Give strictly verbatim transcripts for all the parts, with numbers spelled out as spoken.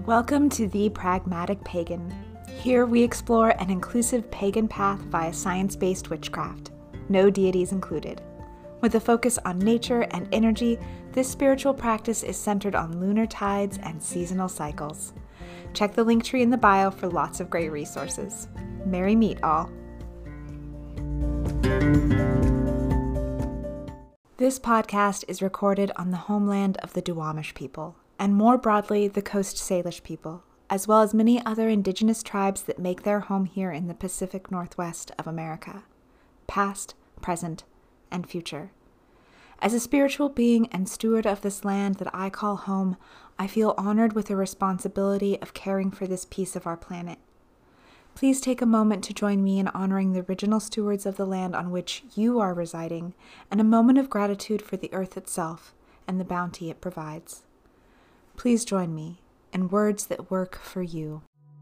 Welcome to The Pragmatic Pagan. Here we explore an inclusive pagan path via science-based witchcraft, no deities included. With a focus on nature and energy, this spiritual practice is centered on lunar tides and seasonal cycles. Check the link tree in the bio for lots of great resources. Merry meet all. This podcast is recorded on the homeland of the Duwamish people, and more broadly, the Coast Salish people, as well as many other indigenous tribes that make their home here in the Pacific Northwest of America, past, present, and future. As a spiritual being and steward of this land that I call home, I feel honored with the responsibility of caring for this piece of our planet. Please take a moment to join me in honoring the original stewards of the land on which you are residing, and a moment of gratitude for the earth itself and the bounty it provides. Please join me in words that work for you.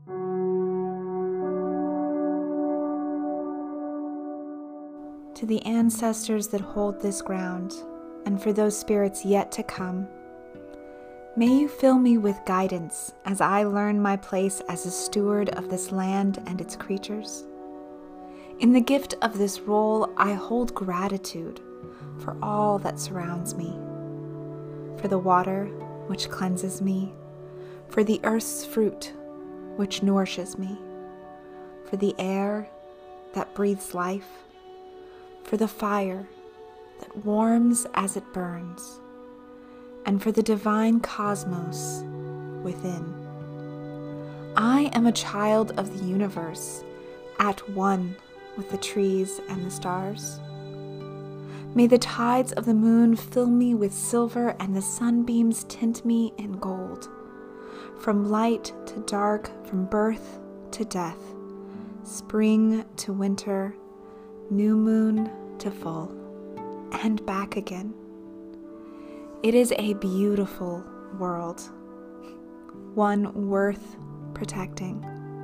To the ancestors that hold this ground, and for those spirits yet to come, may you fill me with guidance as I learn my place as a steward of this land and its creatures. In the gift of this role, I hold gratitude for all that surrounds me, for the water which cleanses me, for the earth's fruit which nourishes me, for the air that breathes life, for the fire that warms as it burns, and for the divine cosmos within. I am a child of the universe, at one with the trees and the stars. May the tides of the moon fill me with silver and the sunbeams tint me in gold. From light to dark, from birth to death, spring to winter, new moon to full, and back again. It is a beautiful world, one worth protecting.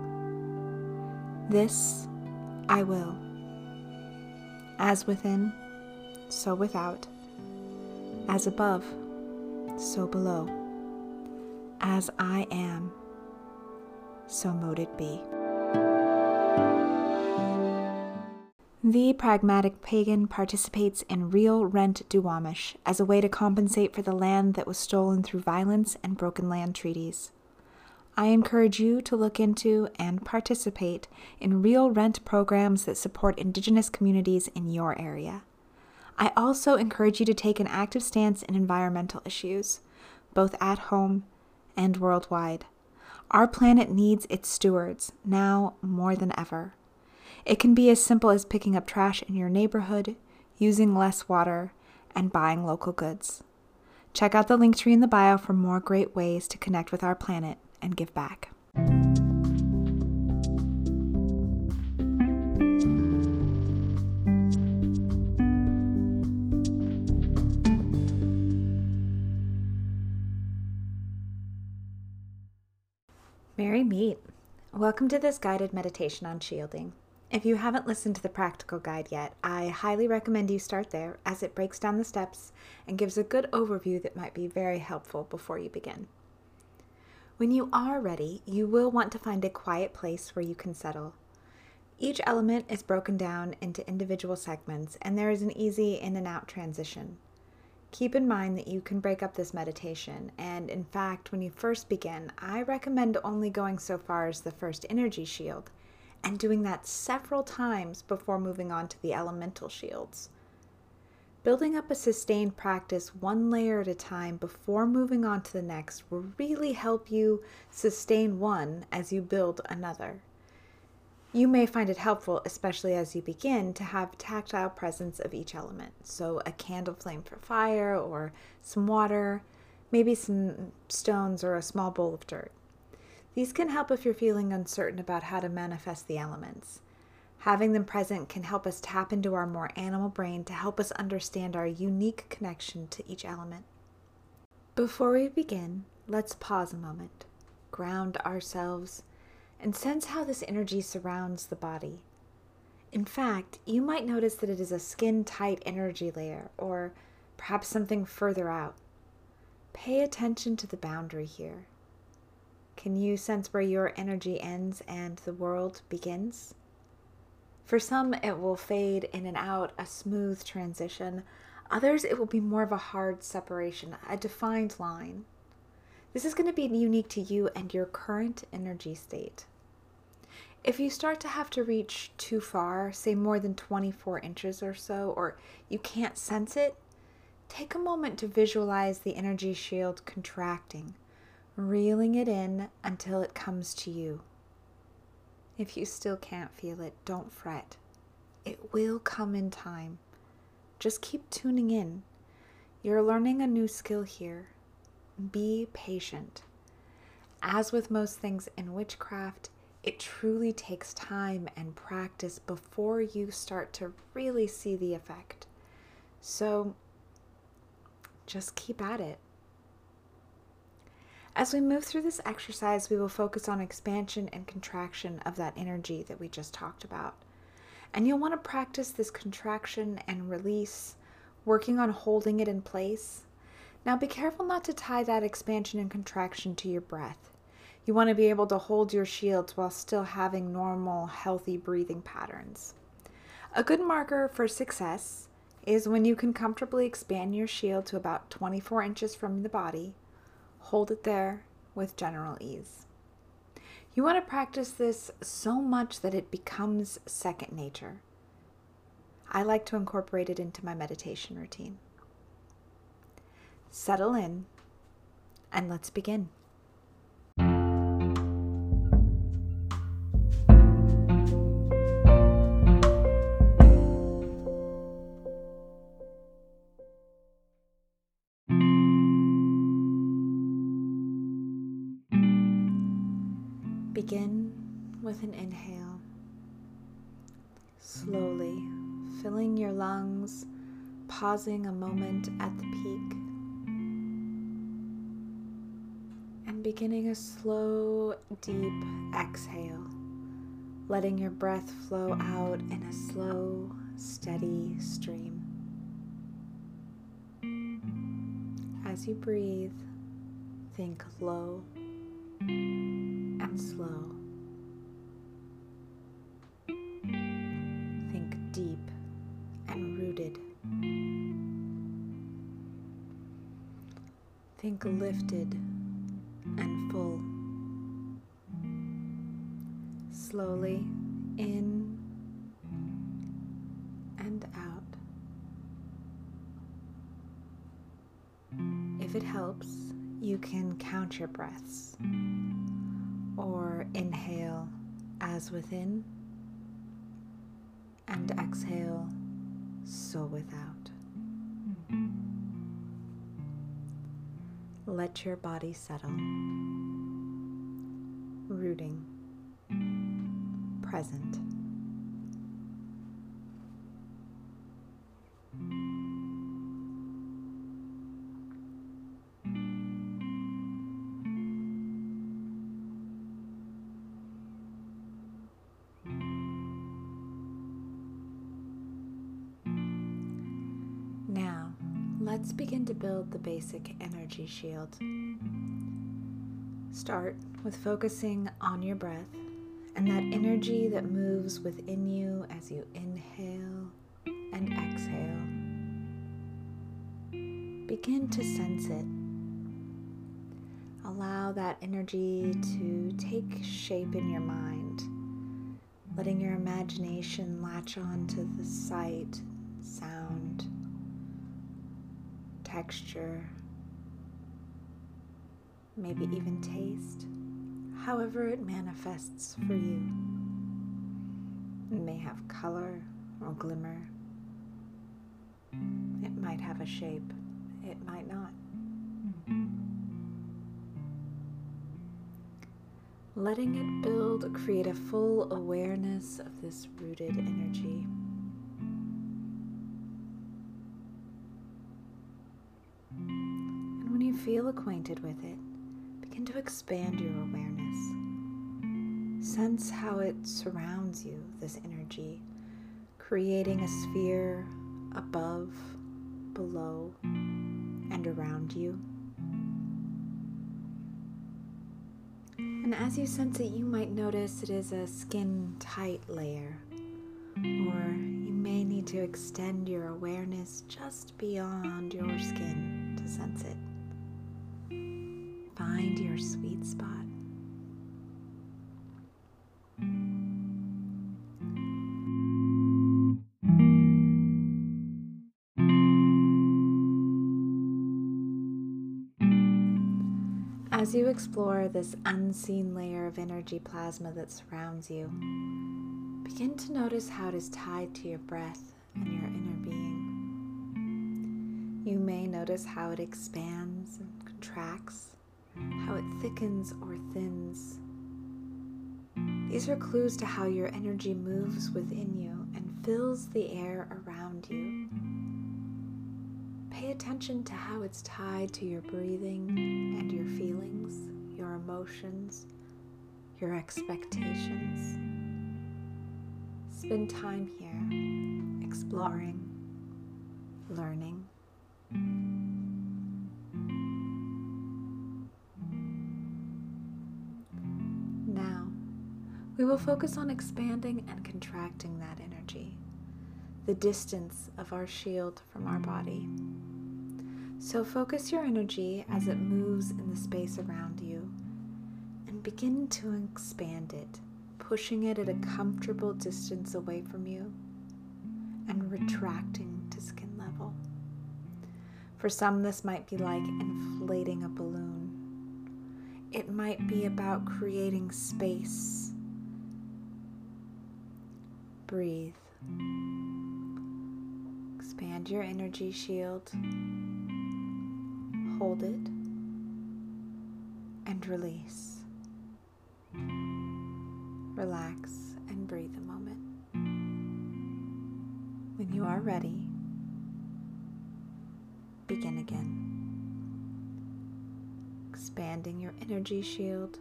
This I will, as within, so without, as above, so below, as I am, so mote it be. The Pragmatic Pagan participates in Real Rent Duwamish as a way to compensate for the land that was stolen through violence and broken land treaties. I encourage you to look into and participate in Real Rent programs that support Indigenous communities in your area. I also encourage you to take an active stance in environmental issues, both at home and worldwide. Our planet needs its stewards, now more than ever. It can be as simple as picking up trash in your neighborhood, using less water, and buying local goods. Check out the link tree in the bio for more great ways to connect with our planet and give back. Merry meet. Welcome to this guided meditation on shielding. If you haven't listened to the practical guide yet, I highly recommend you start there as it breaks down the steps and gives a good overview that might be very helpful before you begin. When you are ready, you will want to find a quiet place where you can settle. Each element is broken down into individual segments, and there is an easy in and out transition. Keep in mind that you can break up this meditation, and in fact, when you first begin, I recommend only going so far as the first energy shield, and doing that several times before moving on to the elemental shields. Building up a sustained practice one layer at a time before moving on to the next will really help you sustain one as you build another. You may find it helpful, especially as you begin, to have tactile presence of each element. So a candle flame for fire, or some water, maybe some stones or a small bowl of dirt. These can help if you're feeling uncertain about how to manifest the elements. Having them present can help us tap into our more animal brain to help us understand our unique connection to each element. Before we begin, let's pause a moment, ground ourselves, and sense how this energy surrounds the body. In fact, you might notice that it is a skin-tight energy layer, or perhaps something further out. Pay attention to the boundary here. Can you sense where your energy ends and the world begins? For some, it will fade in and out, a smooth transition. Others, it will be more of a hard separation, a defined line. This is going to be unique to you and your current energy state. If you start to have to reach too far, say more than twenty-four inches or so, or you can't sense it, take a moment to visualize the energy shield contracting, reeling it in until it comes to you. If you still can't feel it, don't fret. It will come in time. Just keep tuning in. You're learning a new skill here. Be patient. As with most things in witchcraft, it truly takes time and practice before you start to really see the effect. So just keep at it. As we move through this exercise, we will focus on expansion and contraction of that energy that we just talked about. And you'll want to practice this contraction and release, working on holding it in place. Now be careful not to tie that expansion and contraction to your breath. You want to be able to hold your shields while still having normal, healthy breathing patterns. A good marker for success is when you can comfortably expand your shield to about twenty-four inches from the body. Hold it there with general ease. You want to practice this so much that it becomes second nature. I like to incorporate it into my meditation routine. Settle in, and let's begin. Begin with an inhale, slowly filling your lungs, pausing a moment at the peak, and beginning a slow, deep exhale, letting your breath flow out in a slow, steady stream. As you breathe, think low and slow. Think deep and rooted. Think lifted and full. Slowly in and out. If it helps, you can count your breaths, or inhale as within and exhale so without. Let your body settle, rooting, present. Now, let's begin to build the basic energy shield. Start with focusing on your breath and that energy that moves within you as you inhale and exhale. Begin to sense it. Allow that energy to take shape in your mind, letting your imagination latch on to the sight, sound, texture, maybe even taste, however it manifests for you. It may have color or glimmer. It might have a shape. It might not. Letting it build, create a full awareness of this rooted energy. And when you feel acquainted with it, begin to expand your awareness. Sense how it surrounds you, this energy, creating a sphere above, below, and around you. And as you sense it, you might notice it is a skin-tight layer, or you may need to extend your awareness just beyond your skin to sense it. Find your sweet spot. As you explore this unseen layer of energy plasma that surrounds you, begin to notice how it is tied to your breath and your inner being. You may notice how it expands and contracts, how it thickens or thins. These are clues to how your energy moves within you and fills the air around you. Pay attention to how it's tied to your breathing and your feelings, your emotions, your expectations. Spend time here, exploring, learning. Now, we will focus on expanding and contracting that energy, the distance of our shield from our body. So focus your energy as it moves in the space around you and begin to expand it, pushing it at a comfortable distance away from you and retracting to skin level. For some, this might be like inflating a balloon. It might be about creating space. Breathe. Expand your energy shield. Hold it and release. Relax and breathe a moment. When you are ready, begin again. Expanding your energy shield.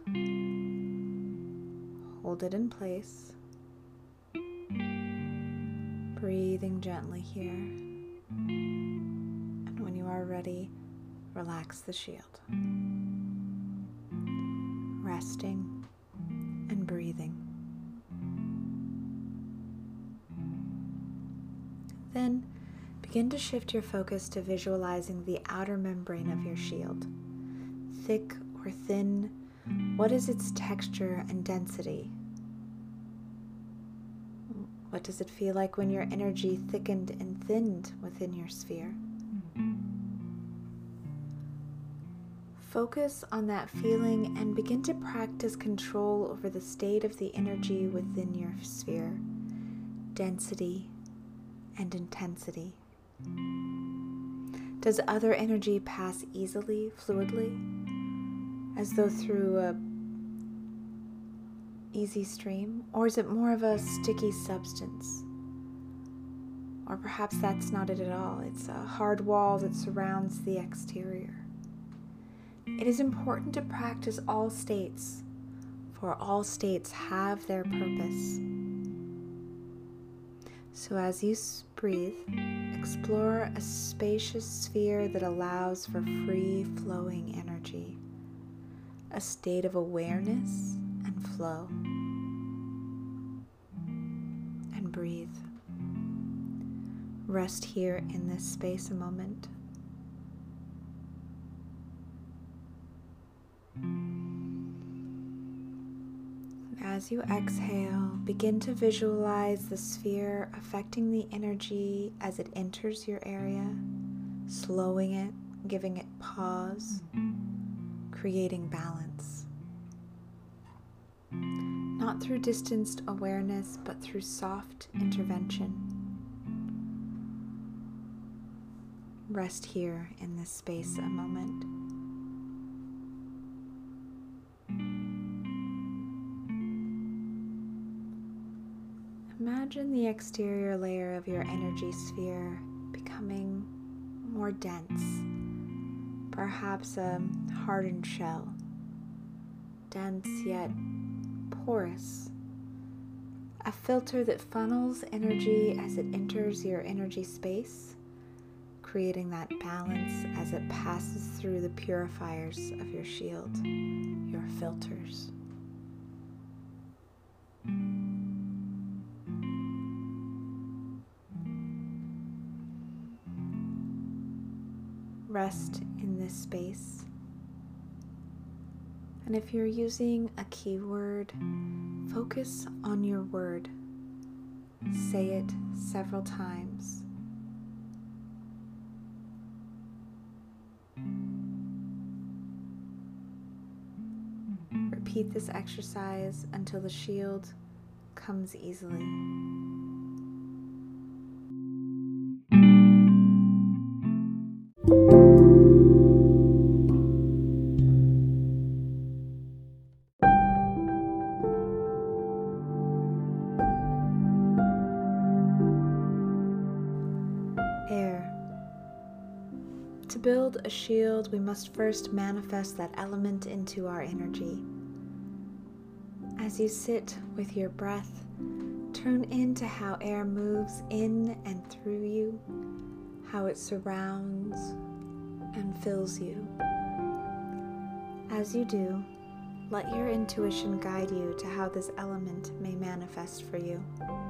Hold it in place. Breathing gently here. And when you are ready, relax the shield. Resting and breathing. Then begin to shift your focus to visualizing the outer membrane of your shield. Thick or thin, what is its texture and density? What does it feel like when your energy thickened and thinned within your sphere? Focus on that feeling and begin to practice control over the state of the energy within your sphere, density and intensity. Does other energy pass easily, fluidly, as though through a easy stream, or is it more of a sticky substance? Or perhaps that's not it at all. It's a hard wall that surrounds the exterior. It is important to practice all states, for all states have their purpose. So as you breathe, explore a spacious sphere that allows for free-flowing energy, a state of awareness and flow. And breathe. Rest here in this space a moment. As you exhale, begin to visualize the sphere affecting the energy as it enters your area, slowing it, giving it pause, creating balance. Not through distanced awareness, but through soft intervention. Rest here in this space a moment. Imagine the exterior layer of your energy sphere becoming more dense, perhaps a hardened shell, dense yet porous, a filter that funnels energy as it enters your energy space, creating that balance as it passes through the purifiers of your shield, your filters. rest in this space. And if you're using a keyword, focus on your word. Say it several times. Repeat this exercise until the shield comes easily. Air. To build a shield, we must first manifest that element into our energy. As you sit with your breath, tune into how air moves in and through you, how it surrounds and fills you. As you do, let your intuition guide you to how this element may manifest for you.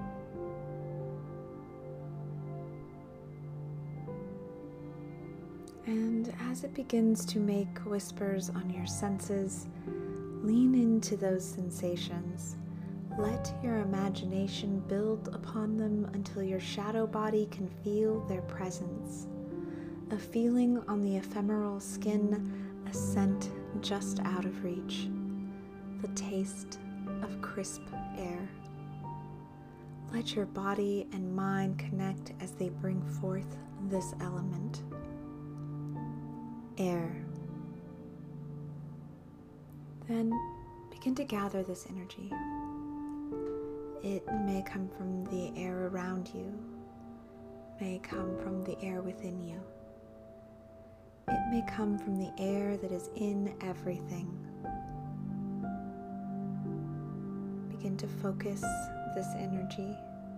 And as it begins to make whispers on your senses, lean into those sensations. Let your imagination build upon them until your shadow body can feel their presence. A feeling on the ephemeral skin, a scent just out of reach, the taste of crisp air. Let your body and mind connect as they bring forth this element. Air. Then begin to gather this energy. It may come from the air around you, may come from the air within you. It may come from the air that is in everything. Begin to focus this energy.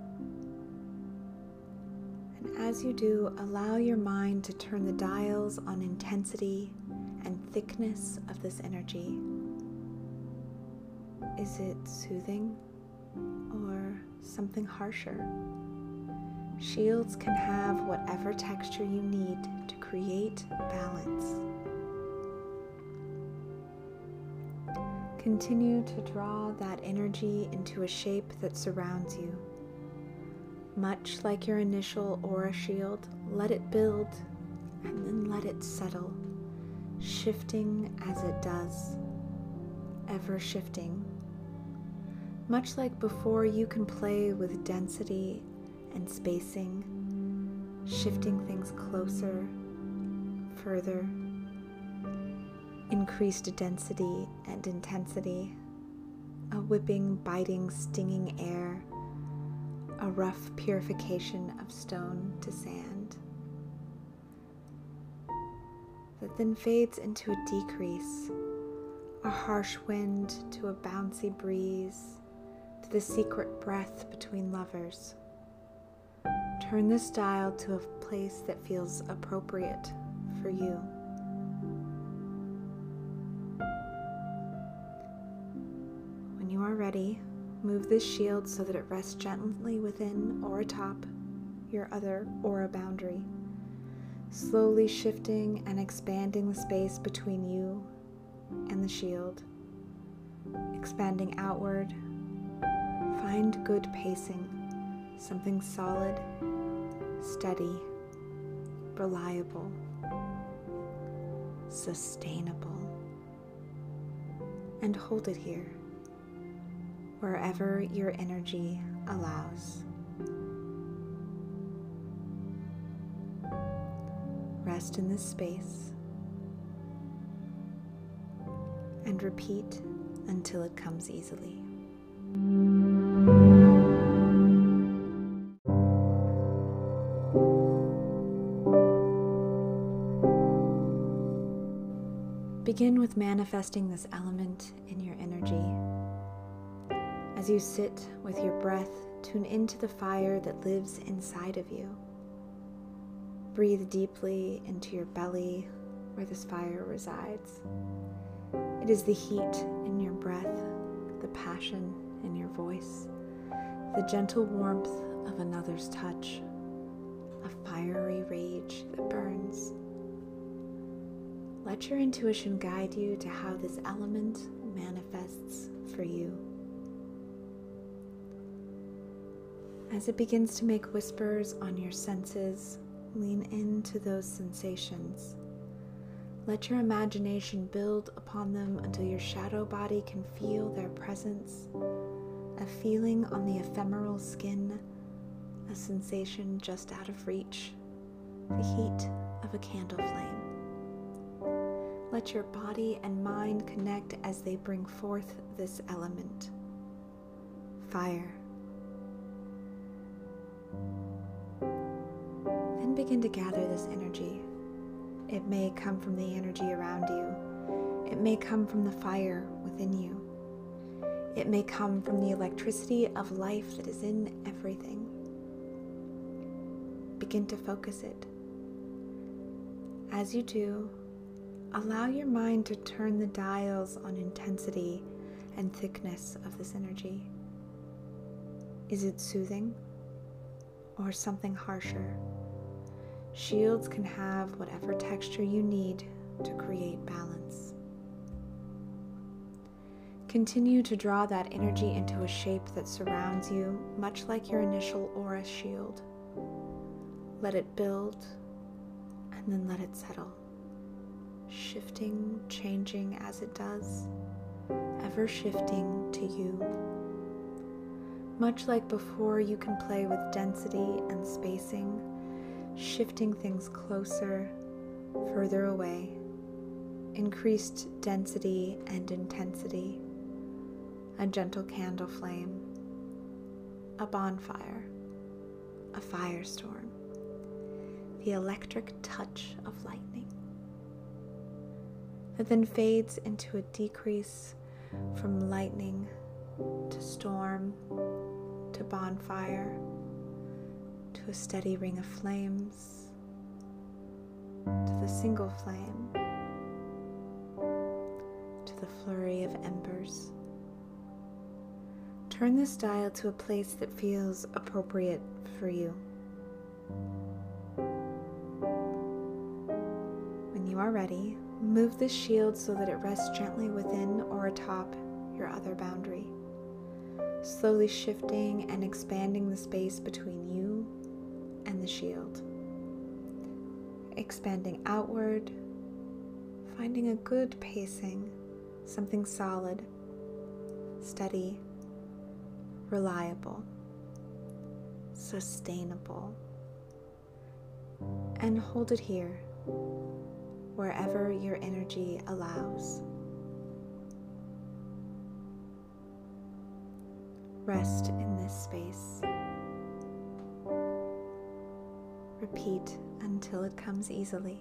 And as you do, allow your mind to turn the dials on intensity and thickness of this energy. Is it soothing or something harsher? Shields can have whatever texture you need to create balance. Continue to draw that energy into a shape that surrounds you. Much like your initial aura shield, let it build and then let it settle, shifting as it does, ever shifting. Much like before, you can play with density and spacing, shifting things closer, further, increased density and intensity, a whipping, biting, stinging air, a rough purification of stone to sand, that then fades into a decrease, a harsh wind to a bouncy breeze, to the secret breath between lovers. Turn this dial to a place that feels appropriate for you. When you are ready, move this shield so that it rests gently within or atop your other aura boundary, slowly shifting and expanding the space between you and the shield. Expanding outward, find good pacing, something solid, steady, reliable, sustainable, and hold it here, wherever your energy allows. Rest in this space and repeat until it comes easily. Begin with manifesting this element in your energy. As you sit with your breath, tune into the fire that lives inside of you. Breathe deeply into your belly where this fire resides. It is the heat in your breath, the passion in your voice, the gentle warmth of another's touch, a fiery rage that burns. Let your intuition guide you to how this element manifests for you. As it begins to make whispers on your senses, lean into those sensations. Let your imagination build upon them until your shadow body can feel their presence, a feeling on the ephemeral skin, a sensation just out of reach, the heat of a candle flame. Let your body and mind connect as they bring forth this element. Fire. Then begin to gather this energy. It may come from the energy around you. It may come from the fire within you. It may come from the electricity of life that is in everything. Begin to focus it. As you do, allow your mind to turn the dials on intensity and thickness of this energy. Is it soothing or something harsher? Shields can have whatever texture you need to create balance. Continue to draw that energy into a shape that surrounds you, much like your initial aura shield. Let it build, and then let it settle, shifting, changing as it does, ever shifting to you. Much like before, you can play with density and spacing, shifting things closer, further away, increased density and intensity, a gentle candle flame, a bonfire, a firestorm, the electric touch of lightning, that then fades into a decrease from lightning to storm to bonfire, to a steady ring of flames, to the single flame, to the flurry of embers. Turn this dial to a place that feels appropriate for you. When you are ready, move this shield so that it rests gently within or atop your other boundary, slowly shifting and expanding the space between you and the shield. Expanding outward, finding a good pacing, something solid, steady, reliable, sustainable, and hold it here, wherever your energy allows. Rest in this space. Repeat until it comes easily.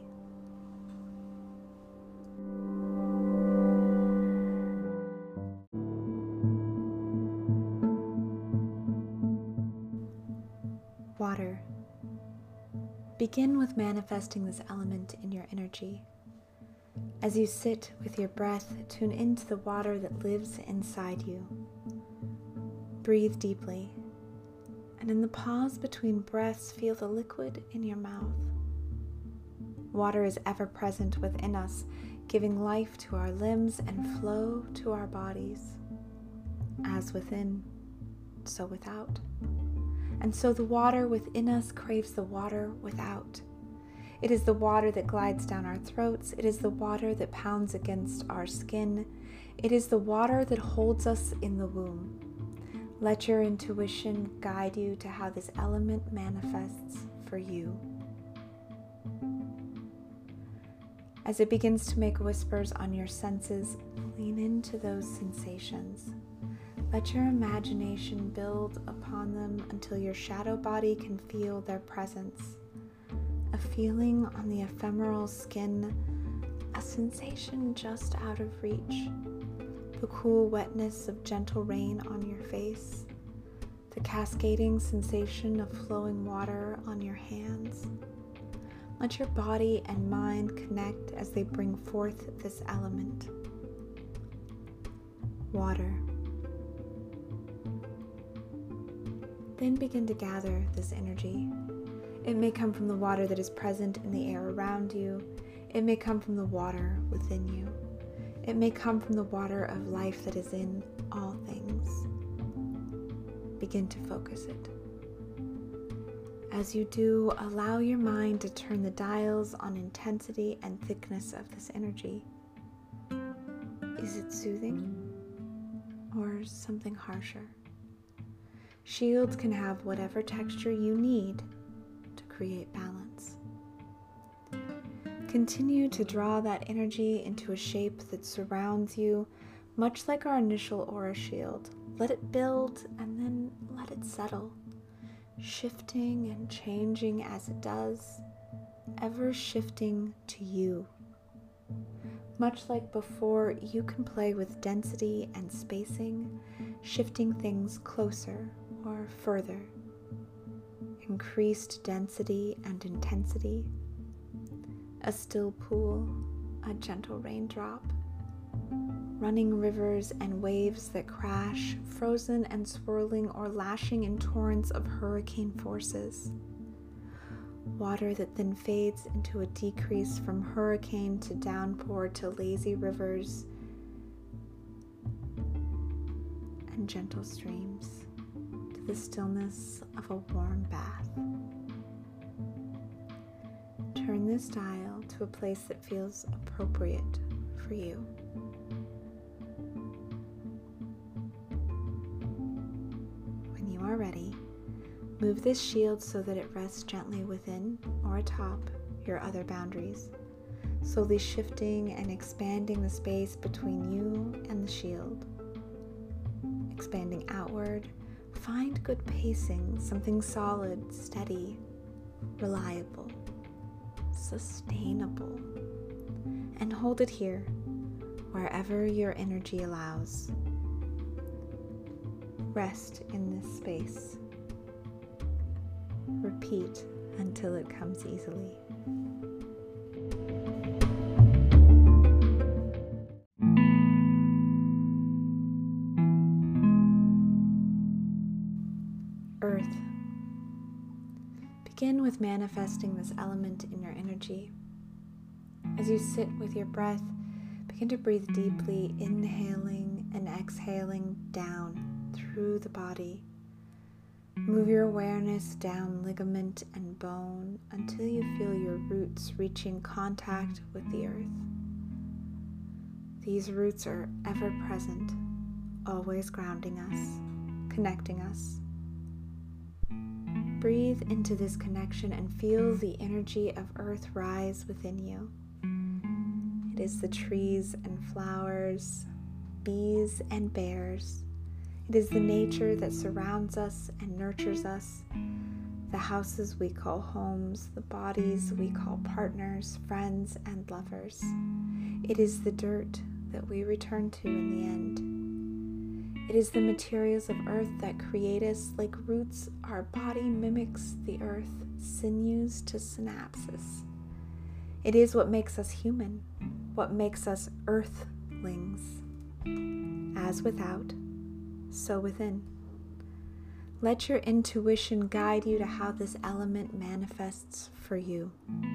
Water. Begin with manifesting this element in your energy. As you sit with your breath, tune into the water that lives inside you. Breathe deeply, and in the pause between breaths, feel the liquid in your mouth. Water is ever present within us, giving life to our limbs and flow to our bodies. As within, so without. And so the water within us craves the water without. It is the water that glides down our throats. It is the water that pounds against our skin. It is the water that holds us in the womb. Let your intuition guide you to how this element manifests for you. As it begins to make whispers on your senses, lean into those sensations. Let your imagination build upon them until your shadow body can feel their presence. A feeling on the ephemeral skin, a sensation just out of reach. The cool wetness of gentle rain on your face, the cascading sensation of flowing water on your hands. Let your body and mind connect as they bring forth this element. Water. Then begin to gather this energy. It may come from the water that is present in the air around you. It may come from the water within you. It may come from the water of life that is in all things. Begin to focus it. As you do, allow your mind to turn the dials on intensity and thickness of this energy. Is it soothing or something harsher? Shields can have whatever texture you need to create balance. Continue to draw that energy into a shape that surrounds you, much like our initial aura shield. Let it build and then let it settle, shifting and changing as it does, ever shifting to you. Much like before, you can play with density and spacing, shifting things closer or further. Increased density and intensity. A still pool, a gentle raindrop. Running rivers and waves that crash, frozen and swirling or lashing in torrents of hurricane forces. Water that then fades into a decrease from hurricane to downpour to lazy rivers and gentle streams to the stillness of a warm bath. Turn this dial to a place that feels appropriate for you. When you are ready, move this shield so that it rests gently within or atop your other boundaries, slowly shifting and expanding the space between you and the shield. Expanding outward, find good pacing, something solid, steady, reliable, sustainable, and hold it here, wherever your energy allows. Rest in this space. Repeat until it comes easily. Earth. Begin with manifesting this element in your energy. As you sit with your breath, begin to breathe deeply, inhaling and exhaling down through the body. Move your awareness down ligament and bone until you feel your roots reaching contact with the earth. These roots are ever present, always grounding us, connecting us. Breathe into this connection and feel the energy of earth rise within you. It is the trees and flowers, bees and bears. It is the nature that surrounds us and nurtures us, the houses we call homes, the bodies we call partners, friends, and lovers. It is the dirt that we return to in the end. It is the materials of earth that create us. Like roots, our body mimics the earth, sinews to synapses. It is what makes us human, what makes us earthlings. As without, so within. Let your intuition guide you to how this element manifests for you.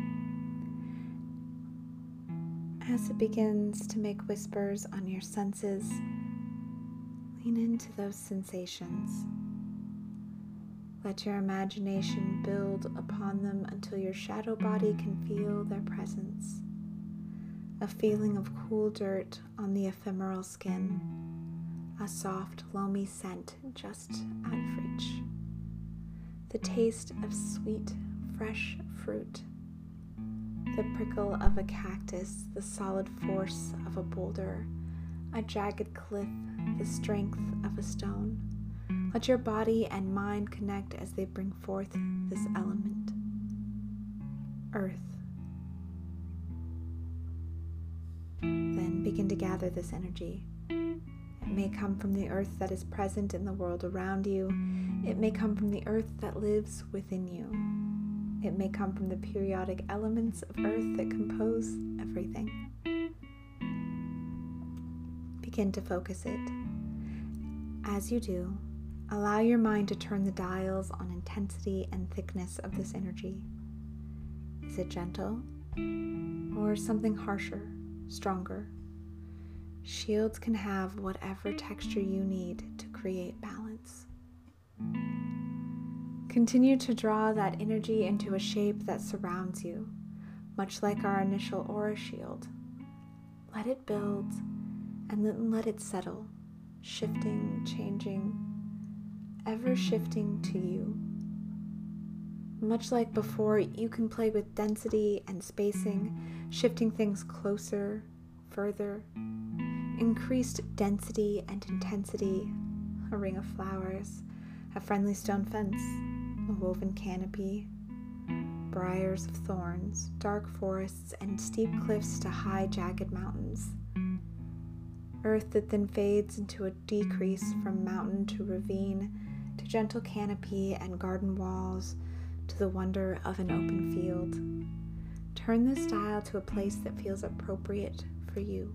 As it begins to make whispers on your senses, lean into those sensations. Let your imagination build upon them until your shadow body can feel their presence. A feeling of cool dirt on the ephemeral skin, a soft, loamy scent just out of reach. The taste of sweet, fresh fruit. The prickle of a cactus, the solid force of a boulder, a jagged cliff, the strength of a stone. Let your body and mind connect as they bring forth this element. Earth. Then begin to gather this energy. It may come from the earth that is present in the world around you. It may come from the earth that lives within you. It may come from the periodic elements of earth that compose everything. Begin to focus it. As you do, allow your mind to turn the dials on intensity and thickness of this energy. Is it gentle or something harsher, stronger. Shields can have whatever texture you need to create balance. Continue to draw that energy into a shape that surrounds you, much like our initial aura shield. Let it build and then let it settle, shifting, changing, ever shifting to you. Much like before, you can play with density and spacing, shifting things closer, further, increased density and intensity, a ring of flowers, a friendly stone fence, a woven canopy, briars of thorns, dark forests, and steep cliffs to high, jagged mountains. Earth that then fades into a decrease from mountain to ravine, to gentle canopy and garden walls, to the wonder of an open field. Turn this dial to a place that feels appropriate for you.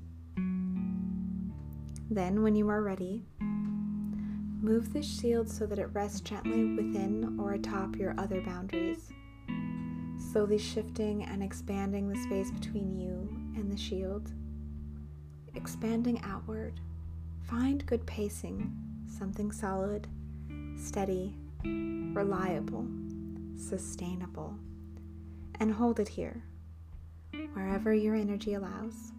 Then, when you are ready, move this shield so that it rests gently within or atop your other boundaries, slowly shifting and expanding the space between you and the shield. Expanding outward, find good pacing, something solid, steady, reliable, sustainable, and hold it here, wherever your energy allows.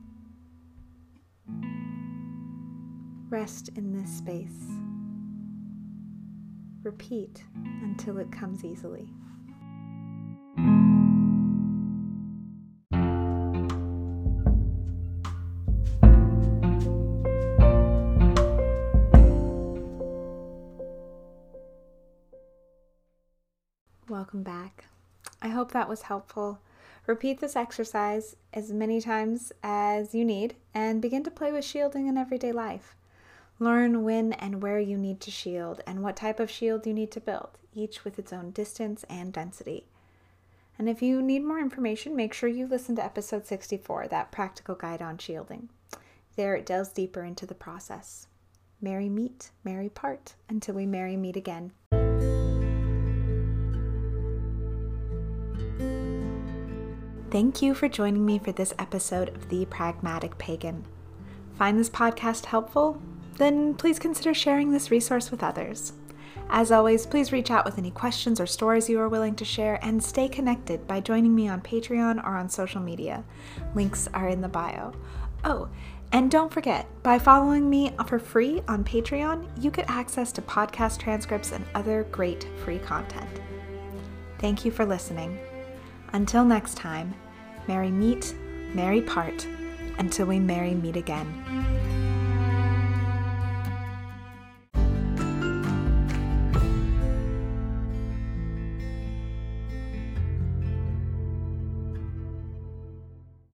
Rest in this space. Repeat until it comes easily. Welcome back. I hope that was helpful. Repeat this exercise as many times as you need and begin to play with shielding in everyday life. Learn when and where you need to shield and what type of shield you need to build, each with its own distance and density. And if you need more information, make sure you listen to episode sixty-four, that practical guide on shielding. There it delves deeper into the process. Merry meet, merry part, until we merry meet again. Thank you for joining me for this episode of The Pragmatic Pagan. Find this podcast helpful? Then please consider sharing this resource with others. As always, please reach out with any questions or stories you are willing to share, and stay connected by joining me on Patreon or on social media. Links are in the bio. Oh, and don't forget, by following me for free on Patreon, you get access to podcast transcripts and other great free content. Thank you for listening. Until next time, merry meet, merry part, until we merry meet again.